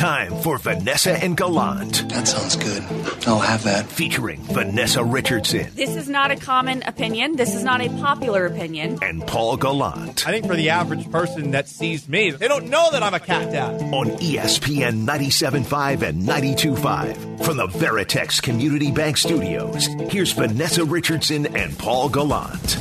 time for Vanessa and Gallant. That sounds good. I'll have that. Featuring Vanessa Richardson. This is not a common opinion. This is not a popular opinion. And Paul Gallant. I think for the average person that sees me, they don't know that I'm a cat dad. On ESPN 97.5 and 92.5. From the Veritex Community Bank Studios, here's Vanessa Richardson and Paul Gallant.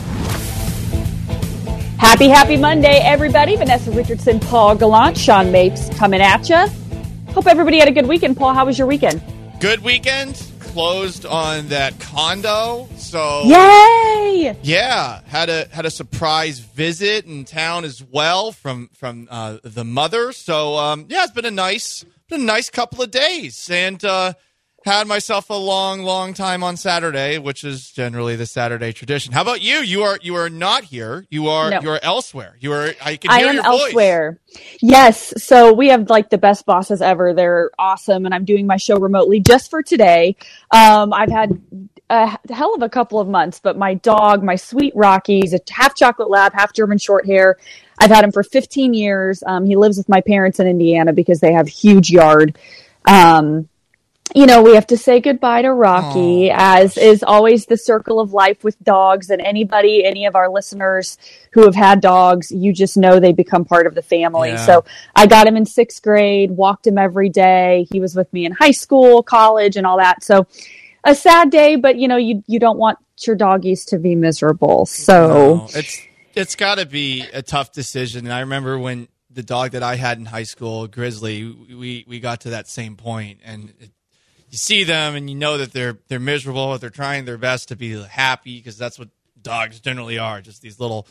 Happy Monday, everybody. Vanessa Richardson, Paul Gallant, Sean Mapes coming at you. Hope everybody had a good weekend. Paul, how was your weekend? Good weekend. Closed on that condo. So yay! Yeah, had a surprise visit in town as well from the mother. So it's been a nice couple of days, and had myself a long time on Saturday, which is generally the Saturday tradition. How about you? You are not here. You are elsewhere. I am elsewhere. Yes. So we have like the best bosses ever. They're awesome, and I'm doing my show remotely just for today. I've had a hell of a couple of months, but my dog, my sweet Rocky, he's a half chocolate lab, half German short hair. I've had him for 15 years. He lives with my parents in Indiana because they have huge yard. We have to say goodbye to Rocky, as is always the circle of life with dogs. And any of our listeners who have had dogs, you just know they become part of the family. Yeah. So I got him in 6th grade, walked him every day. He was with me in high school, college, and all that. So a sad day, but you don't want your doggies to be miserable. So it's got to be a tough decision. And I remember when the dog that I had in high school, Grizzly, we got to that same point, and you see them and you know that they're miserable. They're trying their best to be happy, because that's what dogs generally are, just these little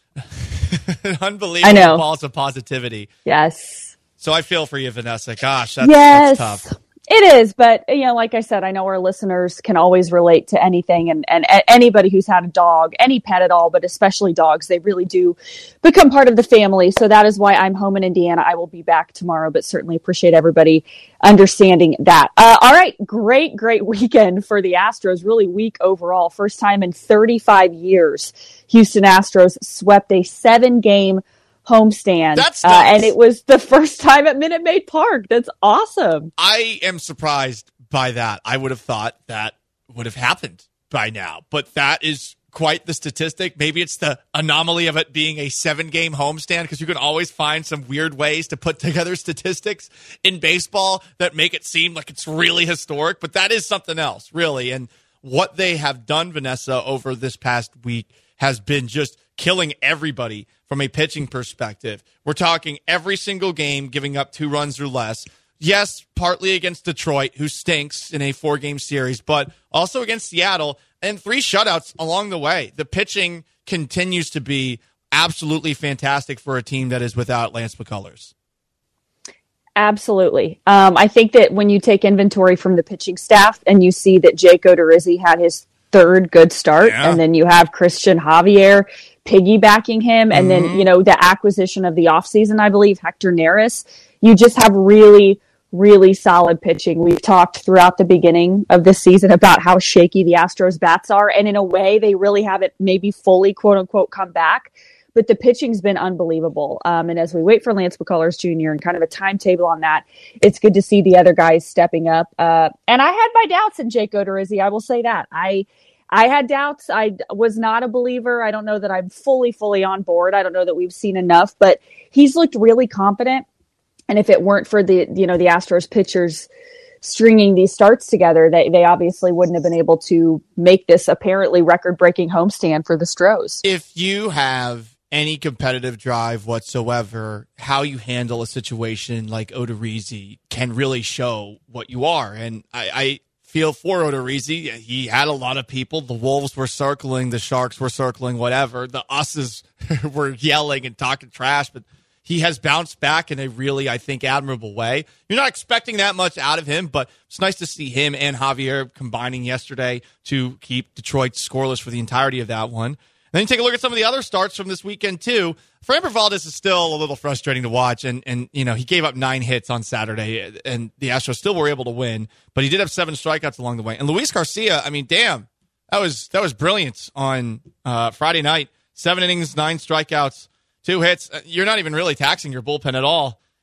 unbelievable balls of positivity. Yes. So I feel for you, Vanessa. Gosh, that's tough. It is, but like I said, I know our listeners can always relate to anything, and anybody who's had a dog, any pet at all, but especially dogs, they really do become part of the family. So that is why I'm home in Indiana. I will be back tomorrow, but certainly appreciate everybody understanding that. All right, great weekend for the Astros. Really weak overall. First time in 35 years, Houston Astros swept a 7-game homestand. That's nice. And it was the first time at Minute Maid Park. That's awesome. I am surprised by that. I would have thought that would have happened by now, but that is quite the statistic. Maybe it's the anomaly of it being a 7-game homestand, because you can always find some weird ways to put together statistics in baseball that make it seem like it's really historic, but that is something else, really. And what they have done, Vanessa, over this past week has been just killing everybody from a pitching perspective. We're talking every single game giving up 2 runs or less. Yes, partly against Detroit, who stinks in a 4-game series, but also against Seattle, and 3 shutouts along the way. The pitching continues to be absolutely fantastic for a team that is without Lance McCullers. Absolutely. I think that when you take inventory from the pitching staff and you see that Jake Odorizzi had his 3rd good start, and then you have Christian Javier piggybacking him, and then the acquisition of the offseason, I believe, Hector Neris, you just have really solid pitching. We've talked throughout the beginning of this season about how shaky the Astros bats are, and in a way they really haven't maybe fully quote unquote come back, but the pitching's been unbelievable. And as we wait for Lance McCullers Jr. and kind of a timetable on that, it's good to see the other guys stepping up. And I had my doubts in Jake Odorizzi. I will say that. I had doubts. I was not a believer. I don't know that I'm fully on board. I don't know that we've seen enough, but he's looked really confident. And if it weren't for the Astros pitchers stringing these starts together, they obviously wouldn't have been able to make this apparently record-breaking homestand for the Stros. If you have any competitive drive whatsoever, how you handle a situation like Odorizzi can really show what you are. And I feel for Odorizzi. He had a lot of people. The Wolves were circling, the Sharks were circling, whatever. The Us's were yelling and talking trash, but he has bounced back in a really, I think, admirable way. You're not expecting that much out of him, but it's nice to see him and Javier combining yesterday to keep Detroit scoreless for the entirety of that one. And then you take a look at some of the other starts from this weekend, too. Framber Valdez is still a little frustrating to watch, and he gave up 9 hits on Saturday, and the Astros still were able to win, but he did have 7 strikeouts along the way. And Luis Garcia, damn, that was brilliant on Friday night. 7 innings, 9 strikeouts, 2 hits. You're not even really taxing your bullpen at all.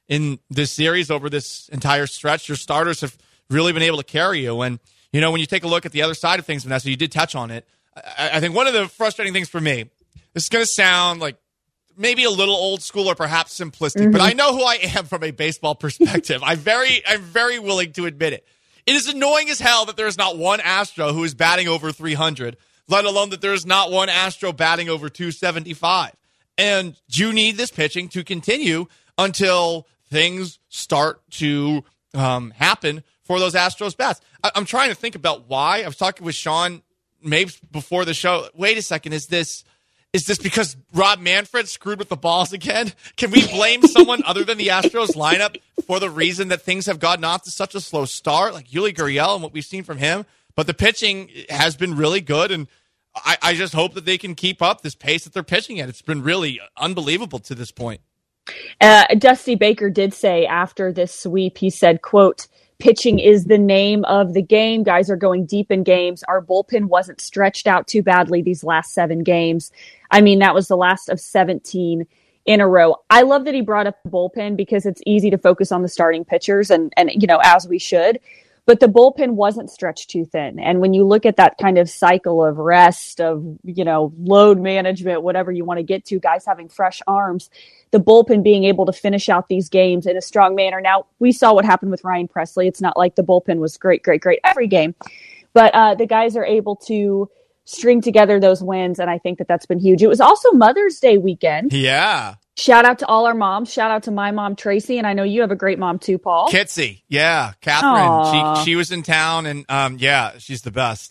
in this series over this entire stretch. Your starters have really been able to carry you. And, when you take a look at the other side of things, Vanessa, you did touch on it. I think one of the frustrating things for me, this is going to sound like maybe a little old school or perhaps simplistic, but I know who I am from a baseball perspective. I'm very willing to admit it. It is annoying as hell that there is not one Astro who is batting over 300, let alone that there is not one Astro batting over 275. And you need this pitching to continue until things start to happen for those Astros bats. I'm trying to think about why. I was talking with Sean Mapes before the show. Wait a second, is this because Rob Manfred screwed with the balls again? Can we blame someone other than the Astros lineup for the reason that things have gotten off to such a slow start, like Yuli Gurriel and what we've seen from him? But the pitching has been really good, and I just hope that they can keep up this pace that they're pitching at. It's been really unbelievable to this point. Dusty Baker did say after this sweep, he said, quote, "Pitching is the name of the game. Guys are going deep in games. Our bullpen wasn't stretched out too badly these last 7 games. I mean, that was the last of 17 in a row." I love that he brought up the bullpen because it's easy to focus on the starting pitchers and as we should. But the bullpen wasn't stretched too thin. And when you look at that kind of cycle of rest, of, load management, whatever you want to get to, guys having fresh arms, the bullpen being able to finish out these games in a strong manner. Now, we saw what happened with Ryan Presley. It's not like the bullpen was great every game. But the guys are able to string together those wins, and I think that that's been huge. It was also Mother's Day weekend. Yeah. Shout out to all our moms. Shout out to my mom, Tracy, and I know you have a great mom too, Paul. Kitsy, yeah, Catherine. She was in town, and she's the best.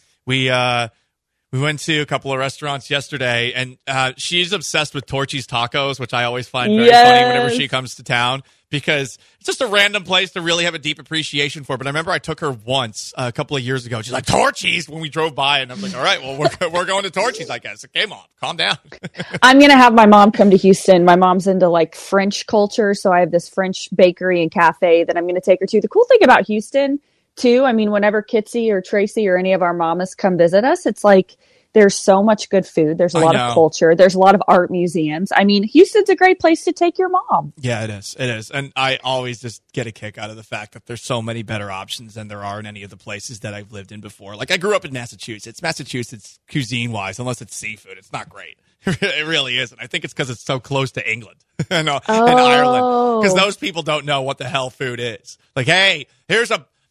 We went to a couple of restaurants yesterday, and she's obsessed with Torchy's Tacos, which I always find very funny whenever she comes to town, because it's just a random place to really have a deep appreciation for. But I remember I took her once a couple of years ago. She's like, "Torchy's," when we drove by, and I was like, "All right, well, we're going to Torchy's, I guess." Okay, Mom, calm down. I'm going to have my mom come to Houston. My mom's into like French culture, so I have this French bakery and cafe that I'm going to take her to. The cool thing about Houston, too, I mean, whenever Kitsy or Tracy or any of our mamas come visit us, it's like there's so much good food. There's a lot of culture. There's a lot of art museums. I mean, Houston's a great place to take your mom. Yeah, it is. It is. And I always just get a kick out of the fact that there's so many better options than there are in any of the places that I've lived in before. Like, I grew up in Massachusetts. Massachusetts, cuisine-wise, unless it's seafood, it's not great. It really isn't. I think it's because it's so close to England and Ireland, because those people don't know what the hell food is. Like, hey, here's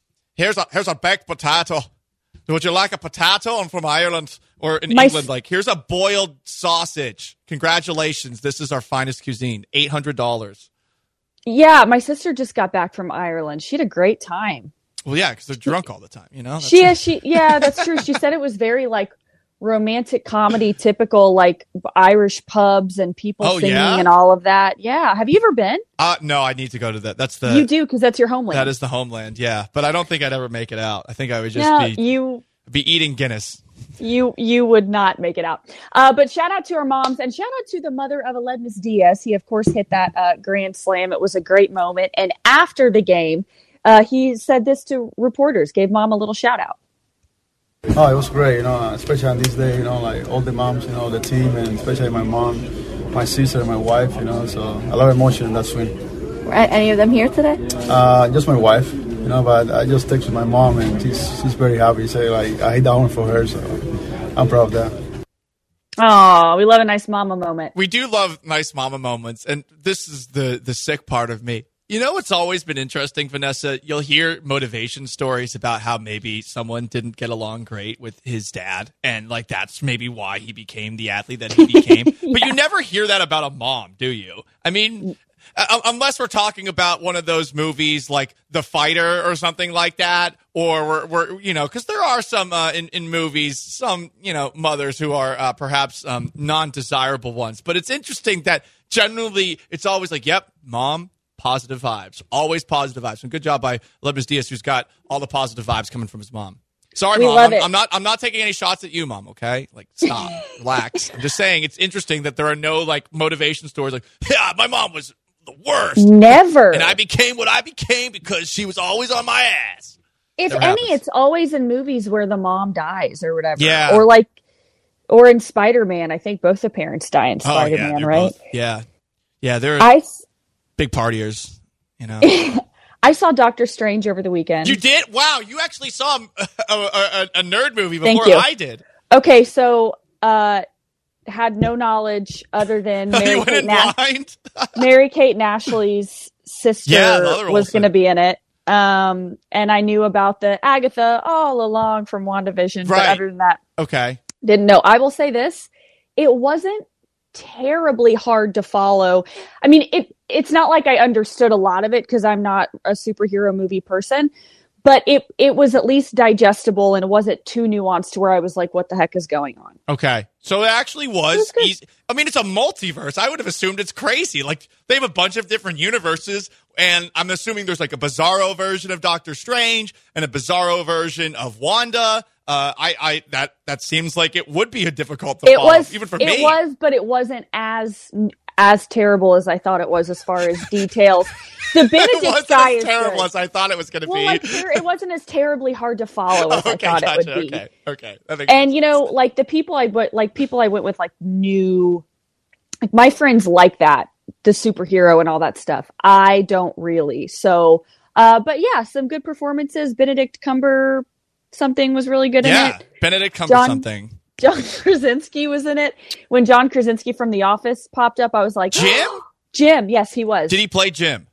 a baked potato. Would you like a potato? I'm from Ireland. Or in England, like, here's a boiled sausage. Congratulations. This is our finest cuisine. $800. Yeah, my sister just got back from Ireland. She had a great time. Well, yeah, because they're drunk all the time, That's true. She said it was very, like, romantic comedy, typical, like, Irish pubs and people singing and all of that. Yeah. Have you ever been? No, I need to go to that. That's the... You do, because that's your homeland. That is the homeland, yeah. But I don't think I'd ever make it out. I think I would just be eating Guinness. You would not make it out. But shout out to our moms, and shout out to the mother of Aledmus Diaz. He, of course, hit that grand slam. It was a great moment. And after the game, he said this to reporters, gave mom a little shout out. Oh, it was great, especially on this day, like all the moms, the team, and especially my mom, my sister, my wife, so a lot of emotion in that swing. Were any of them here today? Just my wife. But I just texted my mom, and she's very happy. Say, like, I hit that one for her, so I'm proud of that. Oh, we love a nice mama moment. We do love nice mama moments, and this is the sick part of me. What's always been interesting, Vanessa? You'll hear motivation stories about how maybe someone didn't get along great with his dad, and, like, that's maybe why he became the athlete that he became. Yeah. But you never hear that about a mom, do you? I mean... unless we're talking about one of those movies like The Fighter or something like that, or we're because there are some in movies, some mothers who are perhaps non-desirable ones. But it's interesting that generally it's always like, yep, mom, positive vibes, always positive vibes. And good job by Aledmus Diaz, who's got all the positive vibes coming from his mom. Sorry, Mom. I'm not taking any shots at you, Mom, okay? Like, stop. Relax. I'm just saying it's interesting that there are no, like, motivation stories like, yeah, my mom was the worst. Never. And I became what I became because she was always on my ass. If any, it's always in movies where the mom dies or whatever. Yeah. Or in Spider-Man. I think both the parents die in Spider-Man, right? Both, yeah. Yeah, Big partiers, you know. I saw Doctor Strange over the weekend. You did? Wow, you actually saw a nerd movie Thank before you. I did. Okay, so had no knowledge other than You went in blind? Mary-Kate Ashley's sister was going to be in it. And I knew about the Agatha all along from WandaVision, but other than that, okay, didn't know. I will say this: it wasn't terribly hard to follow. I mean, it's not like I understood a lot of it because I'm not a superhero movie person, but it was at least digestible and it wasn't too nuanced to where I was like, what the heck is going on? Okay. So it actually was easy. I mean, it's a multiverse. I would have assumed it's crazy. Like, they have a bunch of different universes, and I'm assuming there's like a Bizarro version of Doctor Strange and a Bizarro version of Wanda. That seems like it would be a difficult to follow, even for me. It was, but it wasn't as terrible as I thought it was as far as details. The Benedict guy is terrible good. as I thought it was going to be. Like, it wasn't as terribly hard to follow as I thought it would be. Okay. That makes and sense. you know, like the people I went with, like knew, like my friends like that, the superhero and all that stuff. I don't really. So, but yeah, some good performances. Benedict Cumber something was really good in it. Benedict Cumber something. John Krasinski was in it. When John Krasinski from The Office popped up, I was like, Jim? Jim, yes, he was. Did he play Jim?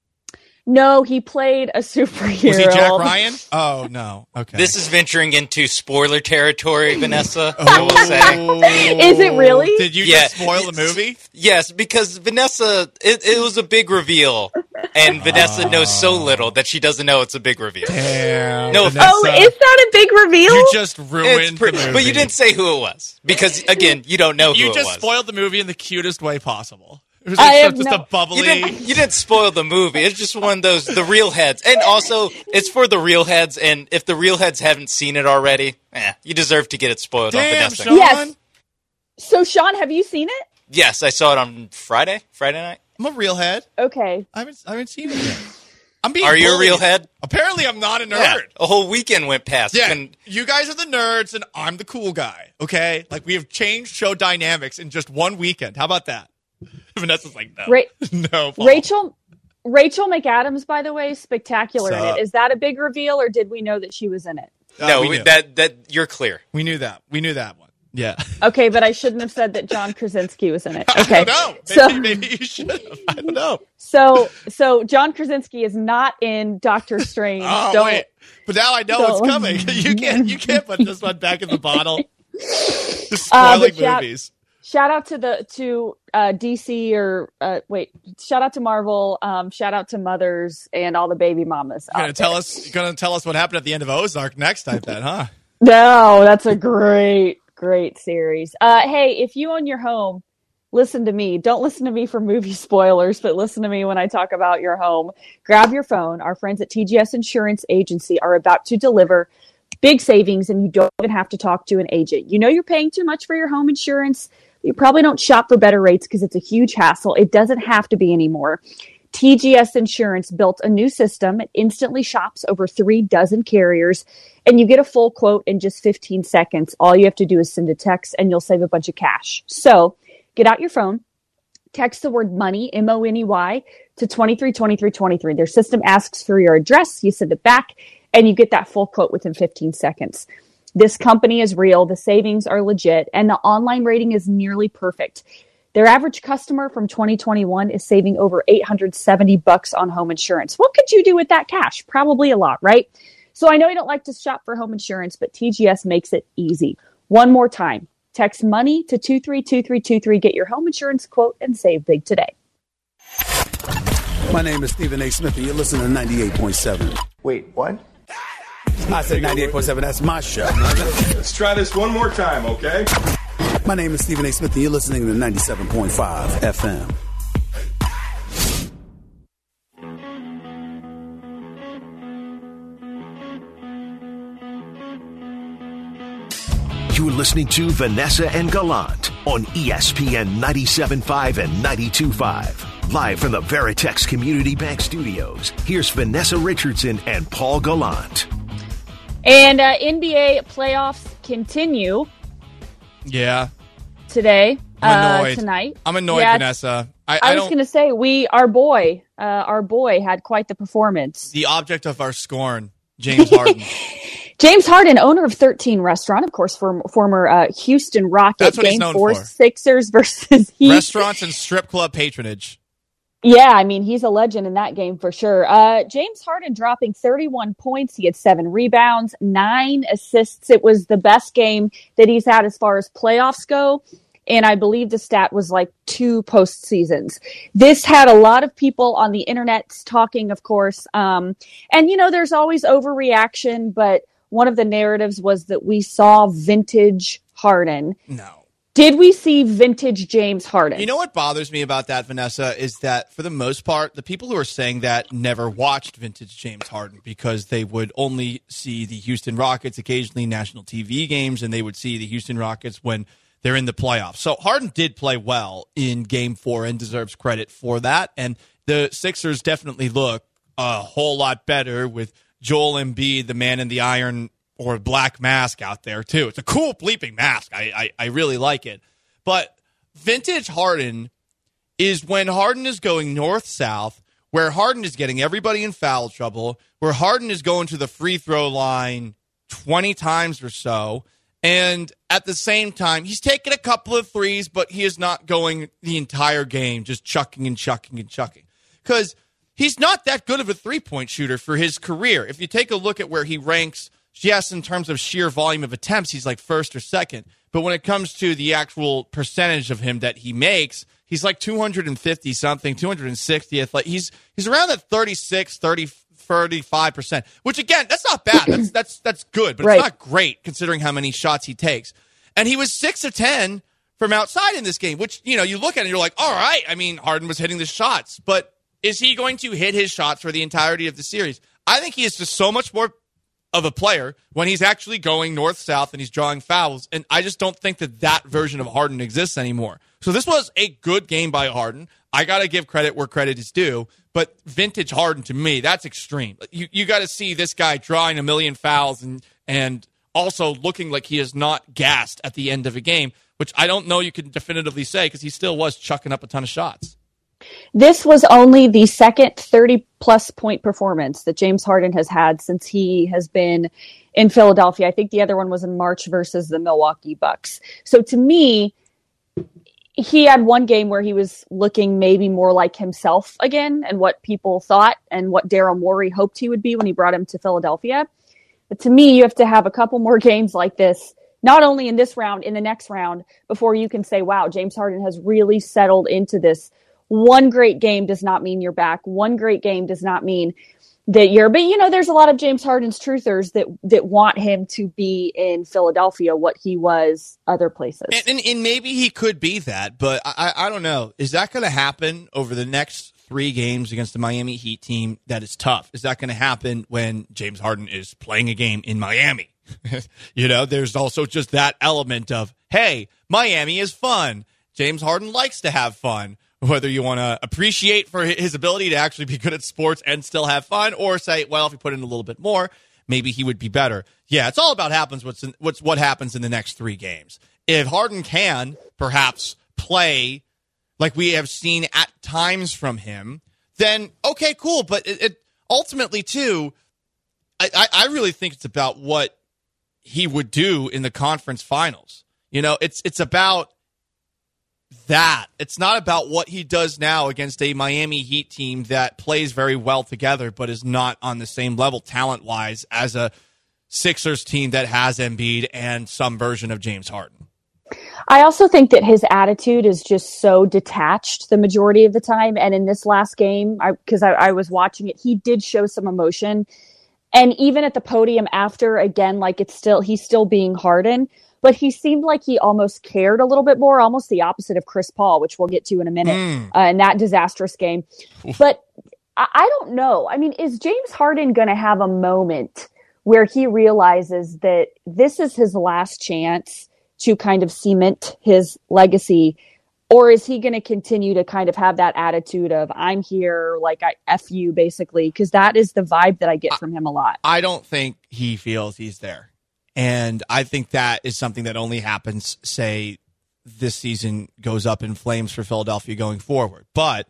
No, he played a superhero. Was he Jack Ryan? Oh, no. Okay. This is venturing into spoiler territory, Vanessa, I will say. Is it really? Did you just spoil the movie? Yes, because Vanessa, it was a big reveal, and Vanessa knows so little that she doesn't know it's a big reveal. Damn. No, Vanessa, oh, is that a big reveal? You just ruined the movie. But you didn't say who it was, because, again, you don't know who it was. You just spoiled the movie in the cutest way possible. It was just a bubbly... You didn't spoil the movie. It's just one of those, the real heads. And also, it's for the real heads, and if the real heads haven't seen it already, you deserve to get it spoiled on Vanessa. Sean. Yes. So, Sean, have you seen it? Yes, I saw it on Friday night. I'm a real head. Okay. I haven't seen it yet. I'm being Are you bullied. a real head? Apparently, I'm not a nerd. Yeah, a whole weekend went past. Yeah, you guys are the nerds, and I'm the cool guy, okay? Like, we have changed show dynamics in just one weekend. How about that? Vanessa's like, no. No, Paul. Rachel McAdams, by the way, spectacular in it. Is that a big reveal, or did we know that she was in it? No, that you're clear. We knew that. We knew that one. Yeah. Okay, but I shouldn't have said that John Krasinski was in it. Okay. I don't know. Maybe you should have. I don't know. So John Krasinski is not in Doctor Strange. Wait. But now I know what's coming. You can't put this one back in the bottle. Just spoiling movies. Shout out to DC shout out to Marvel, shout out to mothers and all the baby mamas. You're gonna tell us what happened at the end of Ozark next time then, huh? No, that's a great series. Hey, if you own your home, listen to me. Don't listen to me for movie spoilers, but listen to me when I talk about your home. Grab your phone. Our friends at TGS Insurance Agency are about to deliver big savings, and you don't even have to talk to an agent. You know you're paying too much for your home insurance. You probably don't shop for better rates because it's a huge hassle. It doesn't have to be anymore. TGS Insurance built a new system. It instantly shops over 36 carriers, and you get a full quote in just 15 seconds. All you have to do is send a text, and you'll save a bunch of cash. So get out your phone, text the word money, MONEY, to 232323. Their system asks for your address. You send it back, and you get that full quote within 15 seconds. This company is real. The savings are legit, and the online rating is nearly perfect. Their average customer from 2021 is saving over $870 on home insurance. What could you do with that cash? Probably a lot, right? So I know you don't like to shop for home insurance, but TGS makes it easy. One more time, text money to 232323. Get your home insurance quote and save big today. My name is Stephen A. Smith, and you're listening to 98.7. Wait, what? I said 98.7. That's my show. Let's try this one more time, okay? My name is Stephen A. Smith, and you're listening to 97.5 FM. You're listening to Vanessa and Gallant on ESPN 97.5 and 92.5. Live from the Veritex Community Bank Studios, here's Vanessa Richardson and Paul Gallant. And NBA playoffs continue. Yeah. Today. I'm annoyed. Tonight. I'm annoyed, Vanessa. I was going to say our boy had quite the performance. The object of our scorn, James Harden. James Harden, owner of 13 Restaurant, of course, former Houston Rocket. That's what Game he's known 4 for. Sixers versus Heat. Restaurants and strip club patronage. Yeah, I mean, he's a legend in that game for sure. James Harden dropping 31 points. He had 7 rebounds, 9 assists. It was the best game that he's had as far as playoffs go. And I believe the stat was like 2 postseasons. This had a lot of people on the internet talking, of course. And, there's always overreaction, but one of the narratives was that we saw vintage Harden. No. Did we see vintage James Harden? You know what bothers me about that, Vanessa, is that for the most part, the people who are saying that never watched vintage James Harden because they would only see the Houston Rockets, occasionally national TV games, and they would see the Houston Rockets when they're in the playoffs. So Harden did play well in Game 4 and deserves credit for that. And the Sixers definitely look a whole lot better with Joel Embiid, the man in the iron or black mask out there, too. It's a cool bleeping mask. I really like it. But vintage Harden is when Harden is going north-south, where Harden is getting everybody in foul trouble, where Harden is going to the free throw line 20 times or so, and at the same time, he's taking a couple of threes, but he is not going the entire game just chucking and chucking and chucking. Because he's not that good of a three-point shooter for his career. If you take a look at where he ranks, yes, in terms of sheer volume of attempts, he's like first or second. But when it comes to the actual percentage of him that he makes, he's like 250-something, 260th. Like he's around that 35%, which, again, that's not bad. That's good, but It's not great considering how many shots he takes. And he was 6 of 10 from outside in this game, which, you look at it and you're like, all right, I mean, Harden was hitting the shots. But is he going to hit his shots for the entirety of the series? I think he is just so much more of a player when he's actually going north-south and he's drawing fouls. And I just don't think that version of Harden exists anymore. So this was a good game by Harden. I got to give credit where credit is due. But vintage Harden, to me, that's extreme. You got to see this guy drawing a million fouls and also looking like he is not gassed at the end of a game, which I don't know you can definitively say because he still was chucking up a ton of shots. This was only the second 30-plus point performance that James Harden has had since he has been in Philadelphia. I think the other one was in March versus the Milwaukee Bucks. So to me, he had one game where he was looking maybe more like himself again and what people thought and what Daryl Morey hoped he would be when he brought him to Philadelphia. But to me, you have to have a couple more games like this, not only in this round, in the next round, before you can say, wow, James Harden has really settled into this. One great game does not mean you're back. One great game does not mean that but there's a lot of James Harden's truthers that want him to be in Philadelphia, what he was other places. And maybe he could be that, but I don't know. Is that going to happen over the next 3 games against the Miami Heat team that is tough? Is that going to happen when James Harden is playing a game in Miami? There's also just that element of, hey, Miami is fun. James Harden likes to have fun. Whether you want to appreciate for his ability to actually be good at sports and still have fun, or say, well, if he put in a little bit more, maybe he would be better. Yeah, it's all about what happens in the next 3 games. If Harden can perhaps play like we have seen at times from him, then okay, cool. But it ultimately, too, I really think it's about what he would do in the conference finals. It's about that. It's not about what he does now against a Miami Heat team that plays very well together but is not on the same level talent-wise as a Sixers team that has Embiid and some version of James Harden. I also think that his attitude is just so detached the majority of the time. And in this last game, because I was watching it, he did show some emotion. And even at the podium after, again, like he's still being Harden. But he seemed like he almost cared a little bit more, almost the opposite of Chris Paul, which we'll get to in a minute, in that disastrous game. Oof. But I don't know. I mean, is James Harden going to have a moment where he realizes that this is his last chance to kind of cement his legacy? Or is he going to continue to kind of have that attitude of, I'm here, like I F you, basically? Because that is the vibe that I get from him a lot. I don't think he feels he's there. And I think that is something that only happens, say, this season goes up in flames for Philadelphia going forward. But,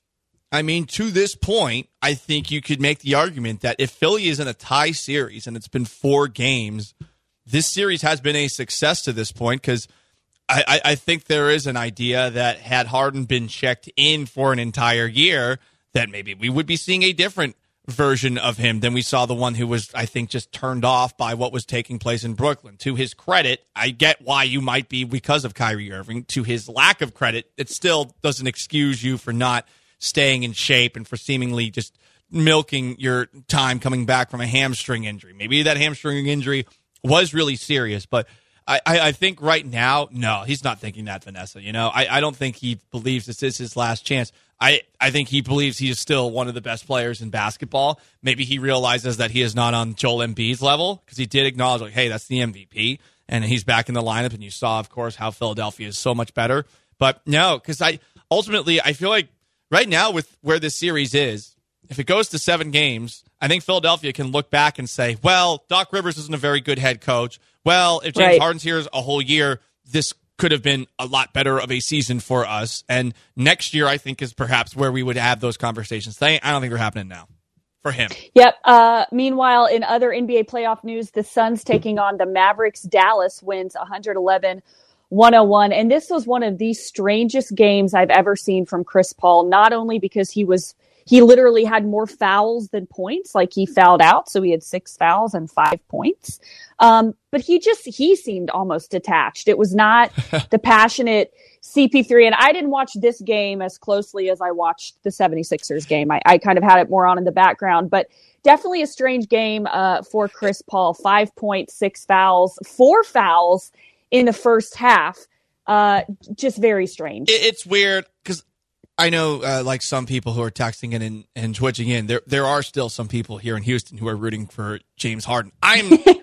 I mean, to this point, I think you could make the argument that if Philly is in a tie series and it's been 4 games, this series has been a success to this point because I think there is an idea that had Harden been checked in for an entire year, that maybe we would be seeing a different version of him than we saw the one who was, I think, just turned off by what was taking place in Brooklyn. To his credit, I get why you might be because of Kyrie Irving. To his lack of credit, it still doesn't excuse you for not staying in shape and for seemingly just milking your time coming back from a hamstring injury. Maybe that hamstring injury was really serious, but I think right now, no, he's not thinking that, Vanessa. You know, I don't think he believes this is his last chance. I think he believes he is still one of the best players in basketball. Maybe he realizes that he is not on Joel Embiid's level because he did acknowledge, like, hey, that's the MVP, and he's back in the lineup, and you saw, of course, how Philadelphia is so much better. But no, because I feel like right now with where this series is, if it goes to 7 games, I think Philadelphia can look back and say, well, Doc Rivers isn't a very good head coach. Well, if James Harden's here a whole year, this could have been a lot better of a season for us. And next year, I think, is perhaps where we would have those conversations. I don't think they're happening now for him. Yep. Meanwhile, in other NBA playoff news, the Suns taking on the Mavericks. Dallas wins 111-101. And this was one of the strangest games I've ever seen from Chris Paul, not only because he literally had more fouls than points, like he fouled out. So he had 6 fouls and 5 points. But he seemed almost detached. It was not the passionate CP3. And I didn't watch this game as closely as I watched the 76ers game. I kind of had it more on in the background, but definitely a strange game, for Chris Paul. 5 points, 6 fouls, 4 fouls in the first half. Just very strange. It's weird because I know, like some people who are texting in and twitching in, there are still some people here in Houston who are rooting for James Harden. I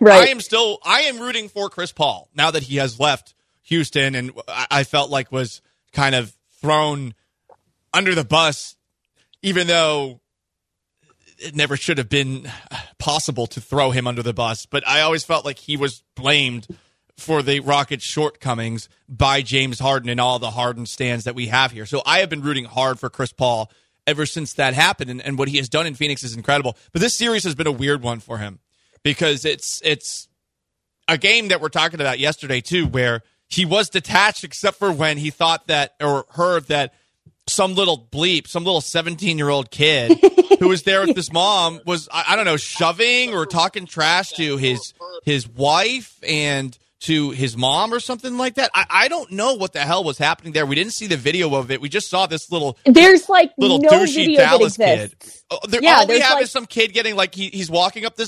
am rooting for Chris Paul now that he has left Houston, and I felt like was kind of thrown under the bus, even though it never should have been possible to throw him under the bus. But I always felt like he was blamed for the Rockets' shortcomings by James Harden and all the Harden stands that we have here. So I have been rooting hard for Chris Paul ever since that happened, and what he has done in Phoenix is incredible. But this series has been a weird one for him because it's a game that we're talking about yesterday, too, where he was detached except for when he thought that or heard that some little 17-year-old kid who was there with his mom was, I don't know, shoving or talking trash to his wife and to his mom or something like that. I don't know what the hell was happening there. We didn't see the video of it. We just saw this little no douchey Dallas kid. All we have is some kid getting he's walking up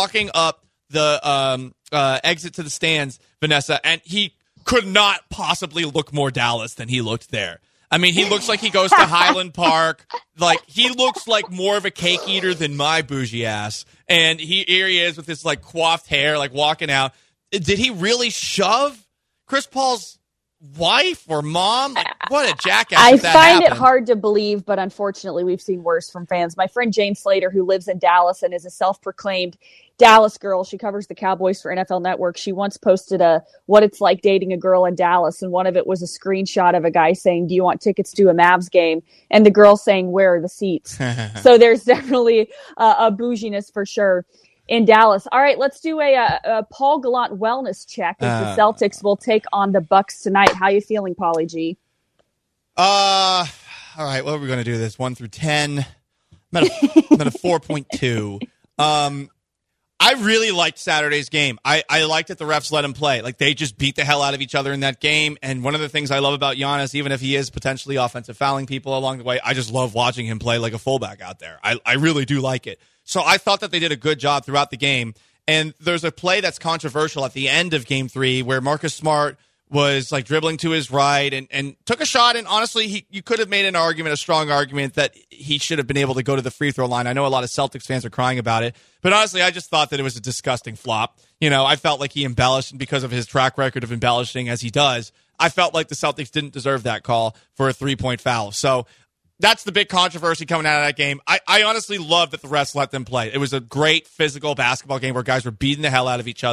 the exit to the stands, Vanessa, and he could not possibly look more Dallas than he looked there. I mean, he looks like he goes to Highland Park. Like, he looks like more of a cake eater than my bougie ass. And here he is with this coiffed hair, walking out. Did he really shove Chris Paul's wife or mom? What a jackass. I find it hard to believe, but unfortunately we've seen worse from fans. My friend Jane Slater, who lives in Dallas and is a self-proclaimed Dallas girl, she covers the Cowboys for NFL Network. She once posted what it's like dating a girl in Dallas, and one of it was a screenshot of a guy saying, "Do you want tickets to a Mavs game?" And the girl saying, "Where are the seats?" So there's definitely a bouginess for sure in Dallas. All right, let's do a Paul Gallant wellness check as the Celtics will take on the Bucks tonight. How you feeling, Paulie G? All right, what are we going to do this? 1 through 10. I'm at a 4.2. I really liked Saturday's game. I liked that the refs let him play. They just beat the hell out of each other in that game. And one of the things I love about Giannis, even if he is potentially offensive fouling people along the way, I just love watching him play like a fullback out there. I really do like it. So I thought that they did a good job throughout the game. And there's a play that's controversial at the end of Game 3 where Marcus Smart was dribbling to his right and took a shot. And honestly, you could have made a strong argument that he should have been able to go to the free throw line. I know a lot of Celtics fans are crying about it, but honestly, I just thought that it was a disgusting flop. I felt like he embellished, and because of his track record of embellishing as he does, I felt like the Celtics didn't deserve that call for a 3-point foul. So that's the big controversy coming out of that game. I honestly love that the refs let them play. It was a great physical basketball game where guys were beating the hell out of each other.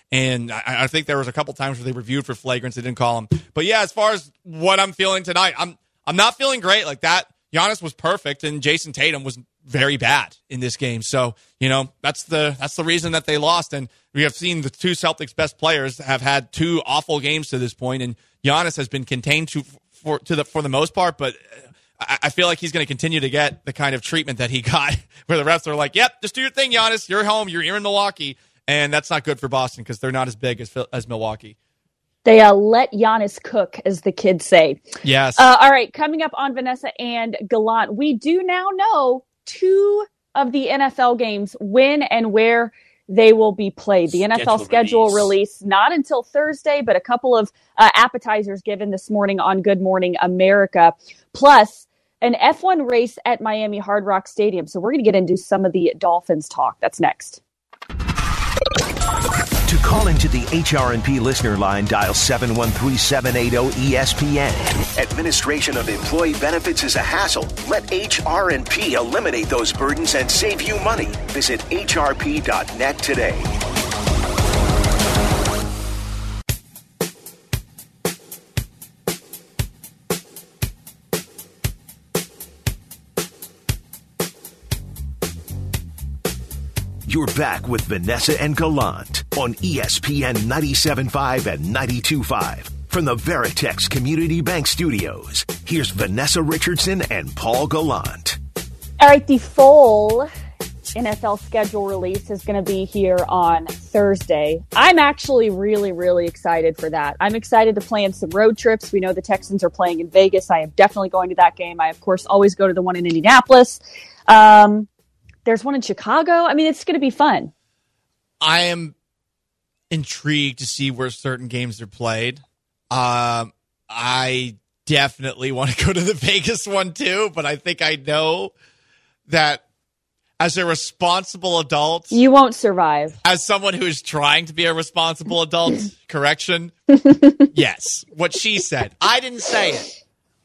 And I think there was a couple times where they reviewed for flagrants. They didn't call him. But yeah, as far as what I'm feeling tonight, I'm not feeling great like that. Giannis was perfect, and Jason Tatum was very bad in this game. So, that's the reason that they lost. And we have seen the two Celtics best players have had two awful games to this point, and Giannis has been contained for the most part, but I feel like he's going to continue to get the kind of treatment that he got where the refs are like, yep, just do your thing, Giannis. You're home. You're here in Milwaukee. And that's not good for Boston because they're not as big as Milwaukee. They let Giannis cook, as the kids say. Yes. All right, coming up on Vanessa and Gallant, we do now know 2 of the NFL games, when and where they will be played. The NFL schedule release, not until Thursday, but a couple of appetizers given this morning on Good Morning America, plus an F1 race at Miami Hard Rock Stadium. So we're going to get into some of the Dolphins talk. That's next. To call into the HRNP listener line, dial 713-780-ESPN. Administration of employee benefits is a hassle. Let HRNP eliminate those burdens and save you money. Visit hrp.net today. You're back with Vanessa and Gallant on ESPN 97.5 and 92.5 from the Veritex Community Bank Studios. Here's Vanessa Richardson and Paul Gallant. All right, the full NFL schedule release is going to be here on Thursday. I'm actually really, really excited for that. I'm excited to plan some road trips. We know the Texans are playing in Vegas. I am definitely going to that game. I, of course, always go to the one in Indianapolis. There's one in Chicago. I mean, it's going to be fun. I am intrigued to see where certain games are played. I definitely want to go to the Vegas one too, but I think I know that as a responsible adult, you won't survive. As someone who is trying to be a responsible adult, correction, yes, what she said. I didn't say it.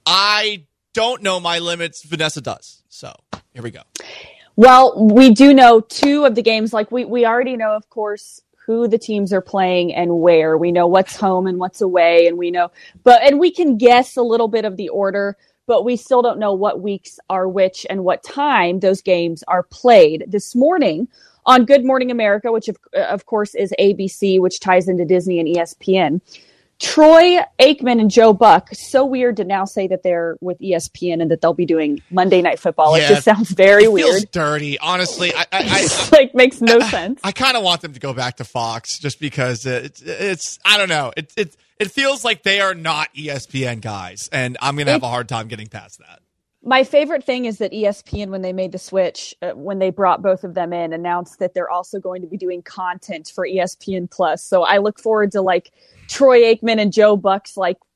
I don't know my limits. Vanessa does. So here we go. Well, we do know 2 of the games. Like we already know, of course, who the teams are playing and where. We know what's home and what's away, and we know, and we can guess a little bit of the order, but we still don't know what weeks are which and what time those games are played. This morning on Good Morning America, which of course is ABC, which ties into Disney and ESPN, Troy Aikman and Joe Buck, so weird to now say that they're with ESPN and that they'll be doing Monday Night Football. Yeah, it just sounds very weird. Feels dirty, honestly. I like makes no sense. I kind of want them to go back to Fox just because it's I don't know. It feels like they are not ESPN guys, and I'm going to have a hard time getting past that. My favorite thing is that ESPN, when they made the switch, when they brought both of them in, announced that they're also going to be doing content for ESPN Plus. So I look forward to Troy Aikman and Joe Buck's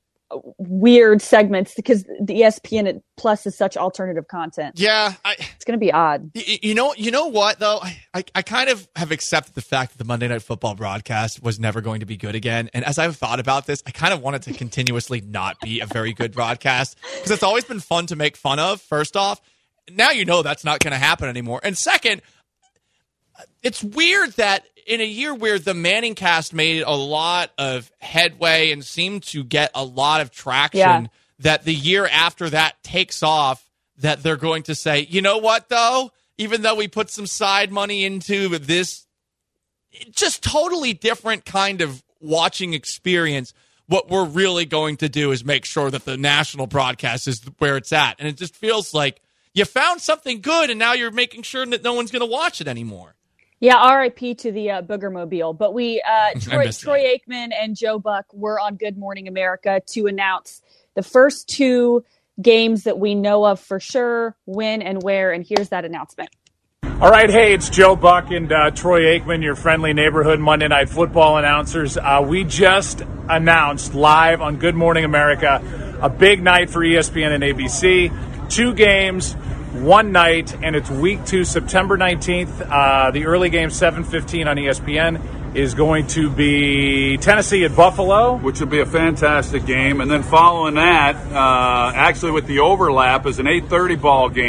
weird segments because the ESPN Plus is such alternative content. Yeah, it's going to be odd. You know what though? I kind of have accepted the fact that the Monday Night Football broadcast was never going to be good again. And as I've thought about this, I kind of want it to continuously not be a very good broadcast because it's always been fun to make fun of. First off, now that's not going to happen anymore. And second, it's weird that in a year where the Manning cast made a lot of headway and seemed to get a lot of traction, that the year after that takes off, that they're going to say, you know what, though? Even though we put some side money into this just totally different kind of watching experience, what we're really going to do is make sure that the national broadcast is where it's at. And it just feels like you found something good, and now you're making sure that no one's going to watch it anymore. Yeah, RIP to the Boogermobile. But Troy Aikman and Joe Buck were on Good Morning America to announce the first 2 games that we know of for sure, when and where. And here's that announcement. All right, hey, it's Joe Buck and Troy Aikman, your friendly neighborhood Monday Night Football announcers. We just announced live on Good Morning America a big night for ESPN and ABC. 2 games. One night, and it's week 2, September 19th. The early game, 7:15 on ESPN, is going to be Tennessee at Buffalo. Which will be a fantastic game. And then following that, actually with the overlap, is an 8:30 ball game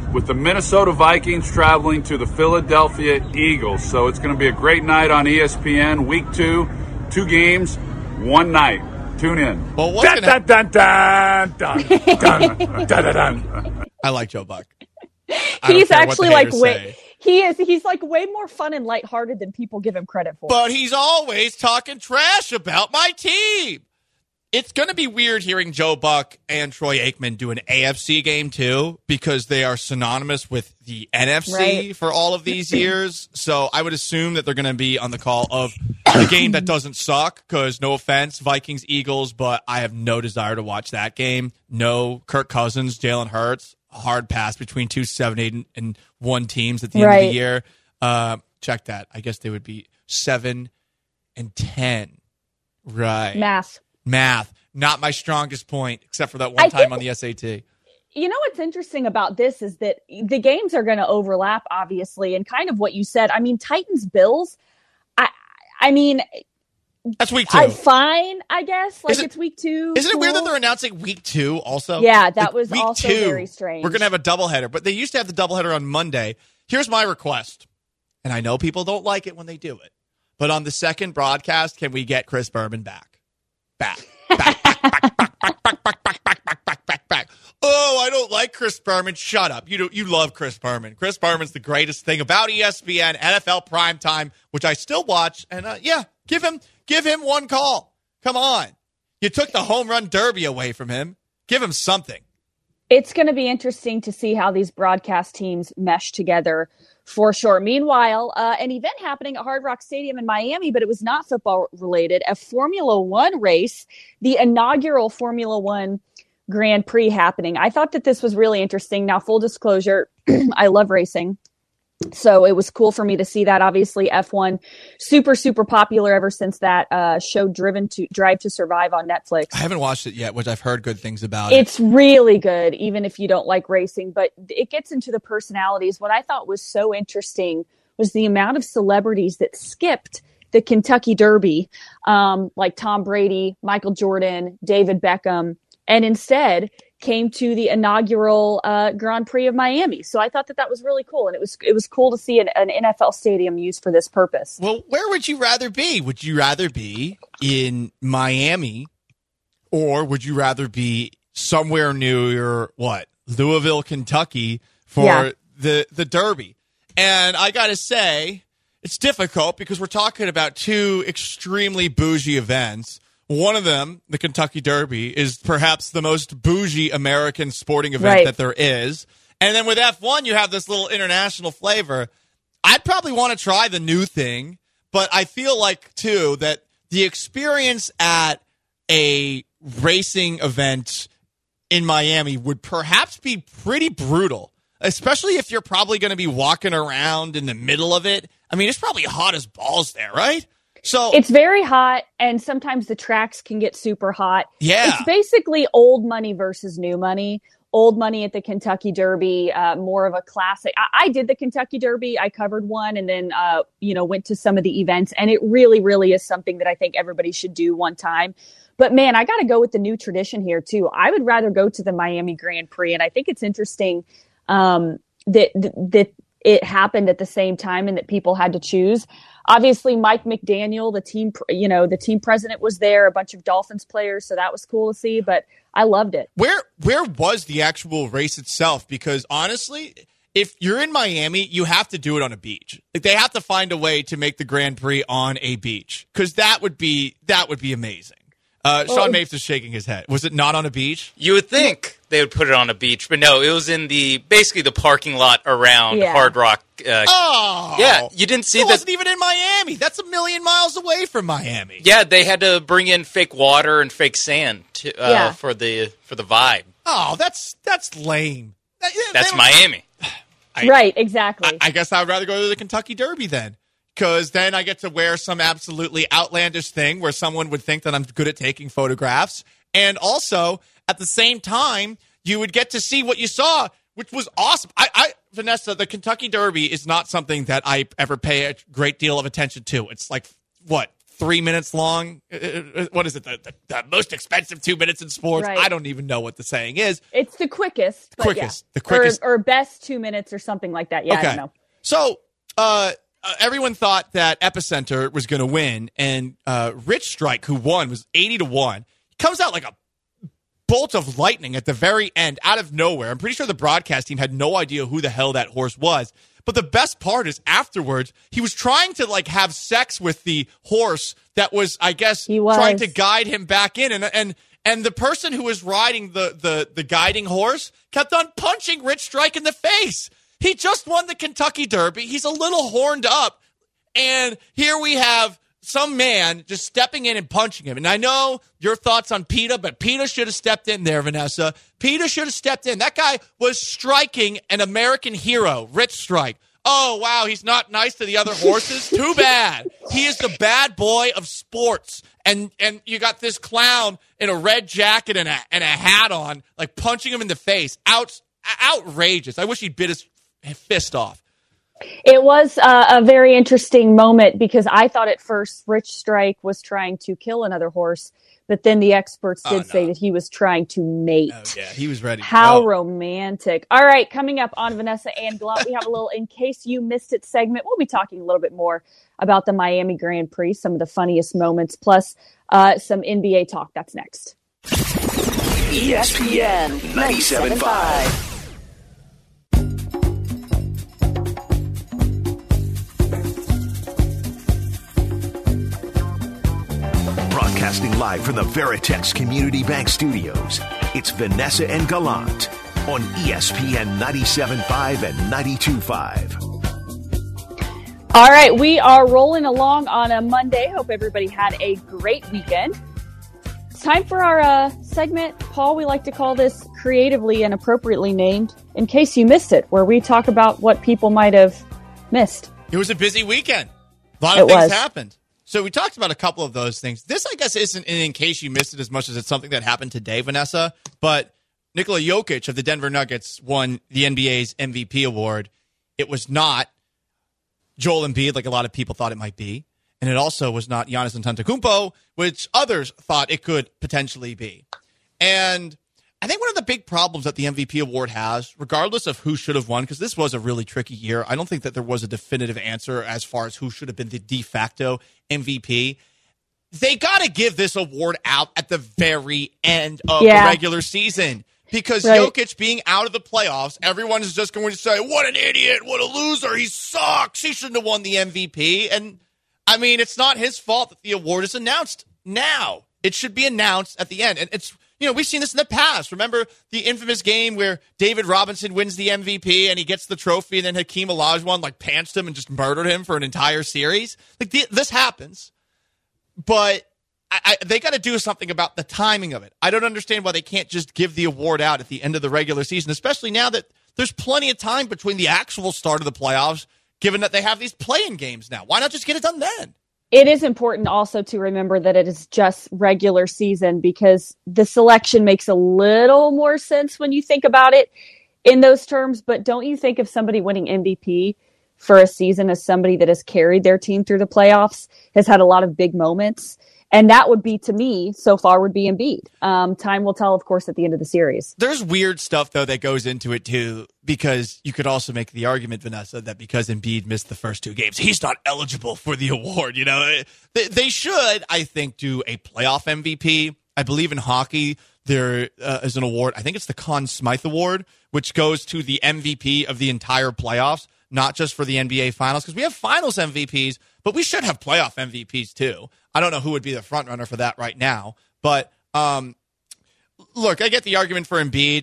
with the Minnesota Vikings traveling to the Philadelphia Eagles. So it's going to be a great night on ESPN. Week 2, 2 games, 1 night. Tune in. Well, dun, dun, dun, dun, dun, dun, dun, dun, dun. I like Joe Buck. He's actually like he's like way more fun and lighthearted than people give him credit for. But he's always talking trash about my team. It's going to be weird hearing Joe Buck and Troy Aikman do an AFC game, too, because they are synonymous with the NFC for all of these years. So I would assume that they're going to be on the call of the game that doesn't suck, because no offense, Vikings, Eagles, but I have no desire to watch that game. No Kirk Cousins, Jalen Hurts, a hard pass between 2 7-8 and 1 teams at the end of the year. Check that. I guess they would be 7-10. Right. Math, not my strongest point, except for that one time on the SAT. You know what's interesting about this is that the games are going to overlap, obviously, and kind of what you said. I mean, Titans-Bills, I mean... That's week 2. Fine, I guess. Like, it's week 2. Isn't it weird that they're announcing week 2 also? Yeah, that was also very strange. We're going to have a doubleheader, but they used to have the doubleheader on Monday. Here's my request, and I know people don't like it when they do it, but on the second broadcast, can we get Chris Berman back? Back. Oh, I don't like Chris Berman. Shut up. You love Chris Berman. Chris Berman's the greatest thing about ESPN, NFL Primetime, which I still watch. And give him one call. Come on. You took the home run derby away from him. Give him something. It's going to be interesting to see how these broadcast teams mesh together for sure. Meanwhile, an event happening at Hard Rock Stadium in Miami, but it was not football related, a Formula One race, the inaugural Formula One Grand Prix happening. I thought that this was really interesting. Now, full disclosure, I love racing. So it was cool for me to see that. Obviously, F1, super, super popular ever since that show Drive to Survive on Netflix. I haven't watched it yet, which I've heard good things about. It's really good, even if you don't like racing. But it gets into the personalities. What I thought was so interesting was the amount of celebrities that skipped the Kentucky Derby, like Tom Brady, Michael Jordan, David Beckham, and instead came to the inaugural Grand Prix of Miami. So I thought that was really cool. And it was cool to see an NFL stadium used for this purpose. Well, where would you rather be? Would you rather be in Miami, or would you rather be somewhere near Louisville, Kentucky for the Derby? And I got to say, it's difficult because we're talking about 2 extremely bougie events. One of them, the Kentucky Derby, is perhaps the most bougie American sporting event that there is. And then with F1, you have this little international flavor. I'd probably want to try the new thing, but I feel like, too, that the experience at a racing event in Miami would perhaps be pretty brutal, especially if you're probably going to be walking around in the middle of it. I mean, it's probably hot as balls there, right? So it's very hot, and sometimes the tracks can get super hot. Yeah. It's basically old money versus new money. Old money at the Kentucky Derby, more of a classic. I did the Kentucky Derby. I covered one and then, went to some of the events. And it really, really is something that I think everybody should do one time. But, man, I got to go with the new tradition here, too. I would rather go to the Miami Grand Prix. And I think it's interesting that it happened at the same time and that people had to choose. Obviously, Mike McDaniel, the team president, was there. A bunch of Dolphins players, so that was cool to see. But I loved it. Where was the actual race itself? Because honestly, if you're in Miami, you have to do it on a beach. Like, they have to find a way to make the Grand Prix on a beach, because that would be amazing. Sean Mapes is shaking his head. Was it not on a beach? You would think they would put it on a beach, but no, it was in basically the parking lot around Hard Rock. Yeah, you didn't see that. It wasn't even in Miami. That's 1 million miles away from Miami. Yeah, they had to bring in fake water and fake sand for the vibe. Oh, that's lame. That's Miami. Right, exactly. I guess I would rather go to the Kentucky Derby then. Because then I get to wear some absolutely outlandish thing where someone would think that I'm good at taking photographs. And also, at the same time, you would get to see what you saw, which was awesome. Vanessa, the Kentucky Derby is not something that I ever pay a great deal of attention to. It's like, 3 minutes long. What is it? The most expensive 2 minutes in sports? Right. I don't even know what the saying is. It's the quickest. But The quickest. Or best 2 minutes or something like that. Yeah, okay. I don't know. So everyone thought that Epicenter was going to win, and Rich Strike, who won, was 80-1. He comes out like a bolt of lightning at the very end, out of nowhere. I'm pretty sure the broadcast team had no idea who the hell that horse was. But the best part is afterwards, he was trying to like have sex with the horse that was, I guess, trying to guide him back in. And the person who was riding the guiding horse kept on punching Rich Strike in the face. He just won the Kentucky Derby. He's a little horned up. And here we have some man just stepping in and punching him. And I know your thoughts on PETA, but PETA should have stepped in there, Vanessa. PETA should have stepped in. That guy was striking an American hero, Rich Strike. Oh, wow, he's not nice to the other horses? Too bad. He is the bad boy of sports. And you got this clown in a red jacket and a hat on, like punching him in the face. Outrageous. I wish he bit his fist off. It was a very interesting moment because I thought at first Rich Strike was trying to kill another horse, but then the experts did say that he was trying to mate. Oh, yeah, he was ready. How romantic. All right, coming up on Vanessa and Gallant, we have a little In Case You Missed It segment. We'll be talking a little bit more about the Miami Grand Prix, some of the funniest moments, plus some NBA talk. That's next. ESPN 97.5. Broadcasting live from the Veritex Community Bank Studios, it's Vanessa and Gallant on ESPN 97.5 and 92.5. All right, we are rolling along on a Monday. Hope everybody had a great weekend. It's time for our segment, Paul, we like to call this creatively and appropriately named In Case You Missed It, where we talk about what people might have missed. It was a busy weekend. A lot of things happened. So we talked about a couple of those things. This, I guess, isn't in case you missed it as much as it's something that happened today, Vanessa. But Nikola Jokic of the Denver Nuggets won the NBA's MVP award. It was not Joel Embiid, like a lot of people thought it might be. And it also was not Giannis Antetokounmpo, which others thought it could potentially be. And I think one of the big problems that the MVP award has, regardless of who should have won, because this was a really tricky year, I don't think that there was a definitive answer as far as who should have been the de facto MVP. They got to give this award out at the very end of the regular season. Because Jokic being out of the playoffs, everyone is just going to say, what an idiot, what a loser, he sucks, he shouldn't have won the MVP. And, I mean, it's not his fault that the award is announced now. It should be announced at the end. And it's, you know, we've seen this in the past. Remember the infamous game where David Robinson wins the MVP and he gets the trophy and then Hakeem Olajuwon, like, panched him and just murdered him for an entire series? Like, this happens. But they got to do something about the timing of it. I don't understand why they can't just give the award out at the end of the regular season, especially now that there's plenty of time between the actual start of the playoffs, given that they have these play-in games now. Why not just get it done then? It is important also to remember that it is just regular season because the selection makes a little more sense when you think about it in those terms. But don't you think of somebody winning MVP for a season as somebody that has carried their team through the playoffs, has had a lot of big moments? And that would be, to me, so far, would be Embiid. Time will tell, of course, at the end of the series. There's weird stuff, though, that goes into it, too, because you could also make the argument, Vanessa, that because Embiid missed the first two games, he's not eligible for the award. You know, they should, I think, do a playoff MVP. I believe in hockey, there is an award. I think it's the Conn Smythe Award, which goes to the MVP of the entire playoffs, not just for the NBA Finals, because we have Finals MVPs, but we should have playoff MVPs, too. I don't know who would be the front runner for that right now. But, look, I get the argument for Embiid.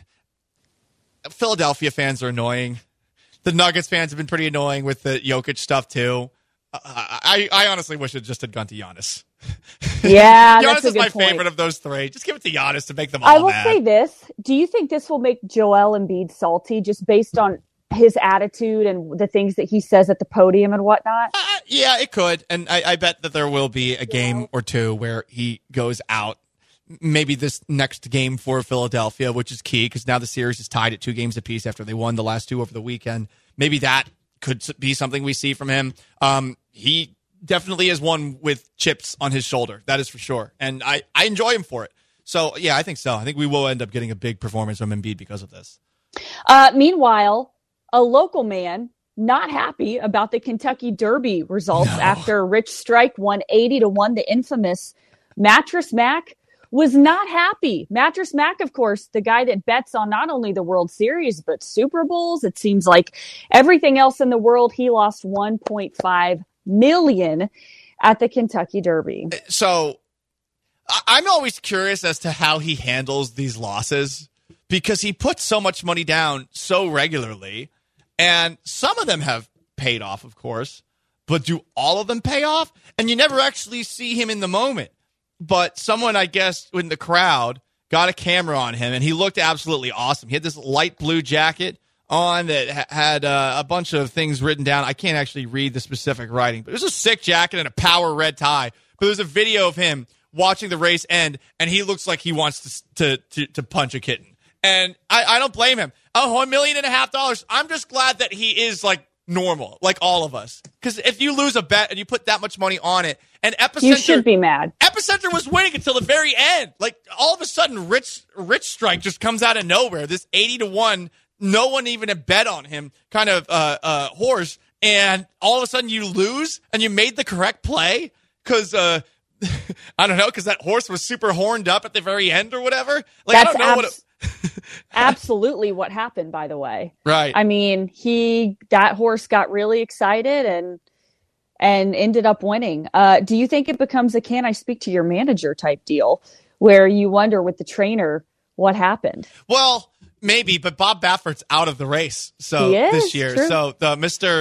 Philadelphia fans are annoying. The Nuggets fans have been pretty annoying with the Jokic stuff, too. I honestly wish it just had gone to Giannis. Yeah, Giannis is my favorite of those three. Just give it to Giannis to make them all mad. I will say this. Do you think this will make Joel Embiid salty just based on his attitude and the things that he says at the podium and whatnot? Yeah, it could. And I bet that there will be a game or two where he goes out. Maybe this next game for Philadelphia, which is key because now the series is tied at 2 games apiece after they won the last 2 over the weekend. Maybe that could be something we see from him. He definitely is one with chips on his shoulder. That is for sure. And I enjoy him for it. So, yeah, I think so. I think we will end up getting a big performance from Embiid because of this. Meanwhile, a local man not happy about the Kentucky Derby results after Rich Strike won 80-1. The infamous Mattress Mac was not happy. Mattress Mac, of course, the guy that bets on not only the World Series, but Super Bowls. It seems like everything else in the world, he lost $1.5 million at the Kentucky Derby. So I'm always curious as to how he handles these losses because he puts so much money down so regularly, and some of them have paid off, of course, but do all of them pay off? And you never actually see him in the moment. But someone, I guess, in the crowd got a camera on him, and he looked absolutely awesome. He had this light blue jacket on that had a bunch of things written down. I can't actually read the specific writing, but it was a sick jacket and a power red tie. But there's a video of him watching the race end, and he looks like he wants to punch a kitten. And I don't blame him. $1.5 million. I'm just glad that he is like normal, like all of us. Because if you lose a bet and you put that much money on it, and Epicenter, you should be mad. Epicenter was winning until the very end. Like all of a sudden, Rich Strike just comes out of nowhere. This 80-1, no one even had bet on him, kind of horse, and all of a sudden you lose and you made the correct play because I don't know, because that horse was super horned up at the very end or whatever. Like That's I don't know absolutely what happened, by the way. Right. I mean, that horse got really excited and ended up winning. Do you think it becomes a can I speak to your manager type deal where you wonder with the trainer what happened? Well, maybe, but Bob Baffert's out of the race this year. True. So the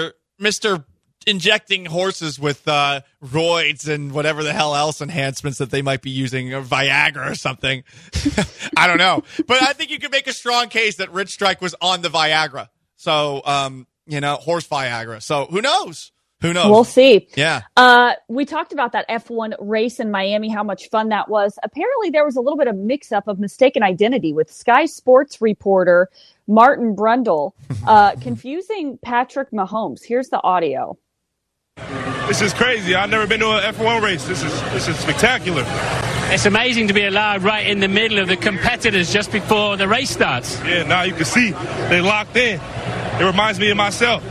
Mr. injecting horses with roids and whatever the hell else enhancements that they might be using, or Viagra or something. I don't know. But I think you could make a strong case that Rich Strike was on the Viagra. So, horse Viagra. So who knows? Who knows? We'll see. Yeah. We talked about that F1 race in Miami, how much fun that was. Apparently there was a little bit of mix-up of mistaken identity with Sky Sports reporter Martin Brundle confusing Patrick Mahomes. Here's the audio. This is crazy. I've never been to an F1 race. This is spectacular. It's amazing to be allowed right in the middle of the competitors just before the race starts. Yeah, now you can see they locked in. It reminds me of myself.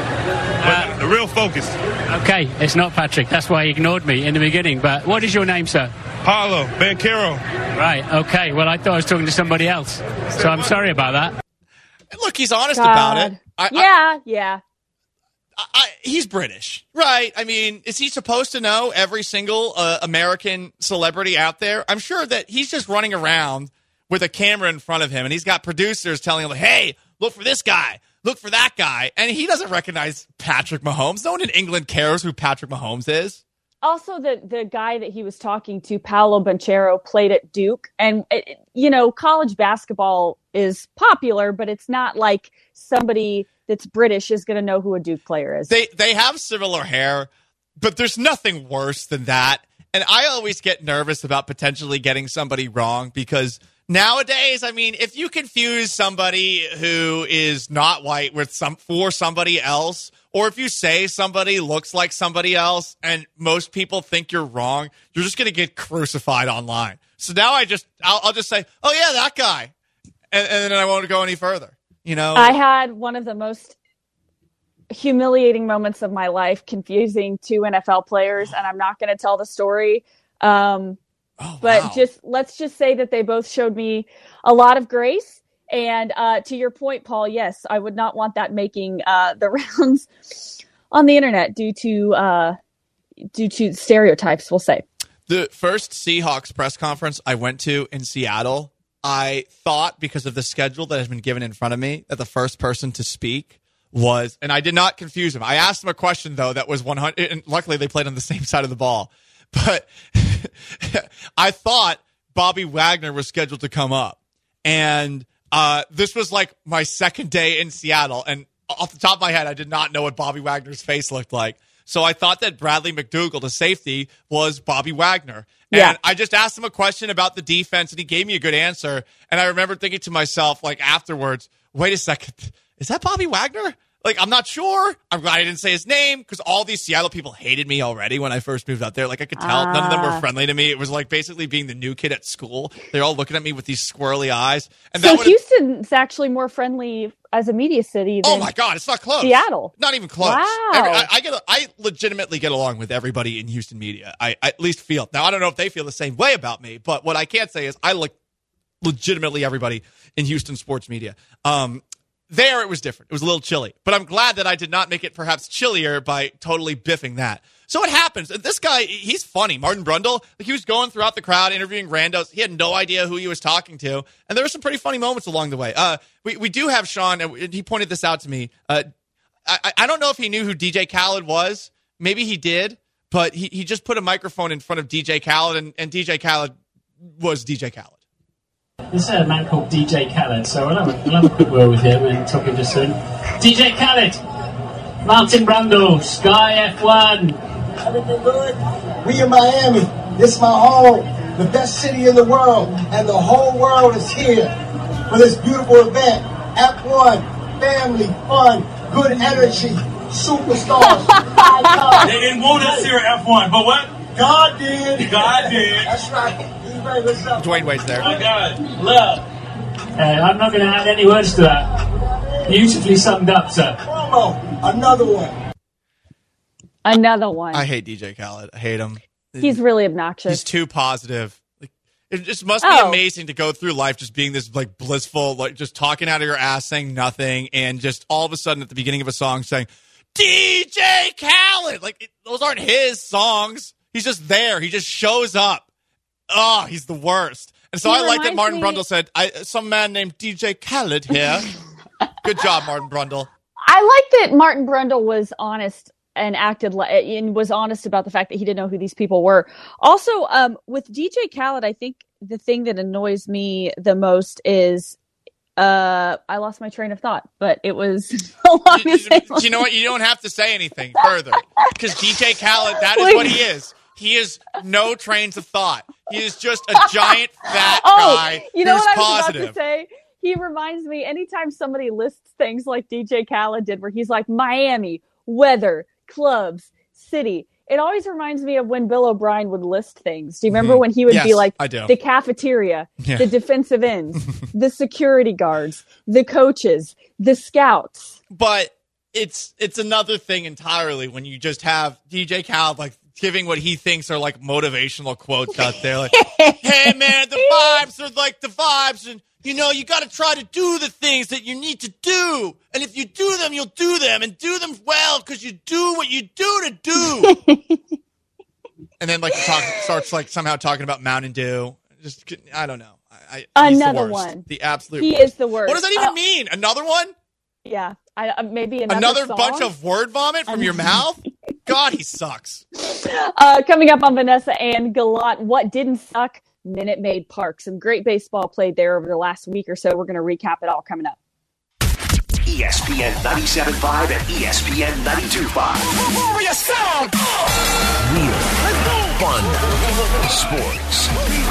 But real focused. Okay, it's not Patrick. That's why he ignored me in the beginning. But what is your name, sir? Paulo Banchero. Right, okay. Well, I thought I was talking to somebody else. So I'm sorry about that. Look, he's honest about it. Yeah. He's British, right? I mean, is he supposed to know every single American celebrity out there? I'm sure that he's just running around with a camera in front of him, and he's got producers telling him, hey, look for this guy, look for that guy. And he doesn't recognize Patrick Mahomes. No one in England cares who Patrick Mahomes is. Also, the guy that he was talking to, Paolo Banchero, played at Duke. And, college basketball is popular, but it's not like somebody that's British is going to know who a Duke player is. They have similar hair, but there's nothing worse than that. And I always get nervous about potentially getting somebody wrong because nowadays, I mean, if you confuse somebody who is not white for somebody else, or if you say somebody looks like somebody else and most people think you're wrong, you're just going to get crucified online. So now I'll just say, oh yeah, that guy. And then I won't go any further. I had one of the most humiliating moments of my life confusing two NFL players, and I'm not going to tell the story. But let's just say that they both showed me a lot of grace. And to your point, Paul, yes, I would not want that making the rounds on the internet due to stereotypes, we'll say. The first Seahawks press conference I went to in Seattle, I thought, because of the schedule that has been given in front of me, that the first person to speak was, and I did not confuse him. I asked him a question, though, that was 100, and luckily they played on the same side of the ball. But I thought Bobby Wagner was scheduled to come up. And this was like my second day in Seattle. And off the top of my head, I did not know what Bobby Wagner's face looked like. So I thought that Bradley McDougald, the safety, was Bobby Wagner. And I just asked him a question about the defense, and he gave me a good answer. And I remember thinking to myself, like, afterwards, wait a second, is that Bobby Wagner? Like, I'm not sure. I'm glad I didn't say his name because all these Seattle people hated me already when I first moved out there. Like, I could tell none of them were friendly to me. It was like basically being the new kid at school. They're all looking at me with these squirrely eyes. And so Houston's actually more friendly as a media city than oh my God, it's not close. Seattle. Not even close. Wow. I legitimately get along with everybody in Houston media. I at least feel. Now, I don't know if they feel the same way about me, but what I can say is I legitimately everybody in Houston sports media. There it was different. It was a little chilly. But I'm glad that I did not make it perhaps chillier by totally biffing that. So it happens. This guy, he's funny. Martin Brundle, he was going throughout the crowd interviewing randos. He had no idea who he was talking to. And there were some pretty funny moments along the way. We do have Sean, and he pointed this out to me. I don't know if he knew who DJ Khaled was. Maybe he did. But he just put a microphone in front of DJ Khaled, and DJ Khaled was DJ Khaled. This is a man called DJ Khaled, so we'll have a quick word with him and talk him just soon. DJ Khaled, Martin Brundle, Sky F1. Everything good? We in Miami. This is my home, the best city in the world, and the whole world is here for this beautiful event. F1, family, fun, good energy, superstars. They didn't want us here at F1, but what? God did. God did. That's right. Dwayne Wade's there. My God, love. I'm not going to add any words to that. Beautifully summed up, sir. Another one. Another one. I hate DJ Khaled. I hate him. He's really obnoxious. He's too positive. Like, it just must be amazing to go through life just being this like blissful, like just talking out of your ass, saying nothing, and just all of a sudden at the beginning of a song saying, DJ Khaled! Like, those aren't his songs. He's just there. He just shows up. Oh, he's the worst. And so I like that Martin Brundle said, some man named DJ Khaled here. Good job, Martin Brundle. I like that Martin Brundle was honest and was honest about the fact that he didn't know who these people were. Also, with DJ Khaled, I think the thing that annoys me the most is I lost my train of thought, but it was along the same line. You know what? You don't have to say anything further because DJ Khaled, that is what he is. He is no trains of thought. He is just a giant fat guy you know who's what I was positive. about to say? He reminds me, anytime somebody lists things like DJ Khaled did, where he's like Miami, weather, clubs, city. It always reminds me of when Bill O'Brien would list things. Do you remember when he would be like the cafeteria, the defensive ends, the security guards, the coaches, the scouts? But it's another thing entirely when you just have DJ Khaled like giving what he thinks are like motivational quotes out there. Like, hey man, the vibes are like the vibes, and you know, you got to try to do the things that you need to do. And if you do them, you'll do them and do them well because you do what you do to do. And then like starts like somehow talking about Mountain Dew. Just, I don't know. Another the one. The absolute He worst. is the worst. What does that even mean? Another one? Yeah. Maybe another song? Bunch of word vomit from your mouth? God, he sucks. Coming up on Vanessa and Gallant, what didn't suck? Minute Maid Park. Some great baseball played there over the last week or so. We're going to recap it all coming up. ESPN 97.5 and ESPN 92.5. Real, fun, sports.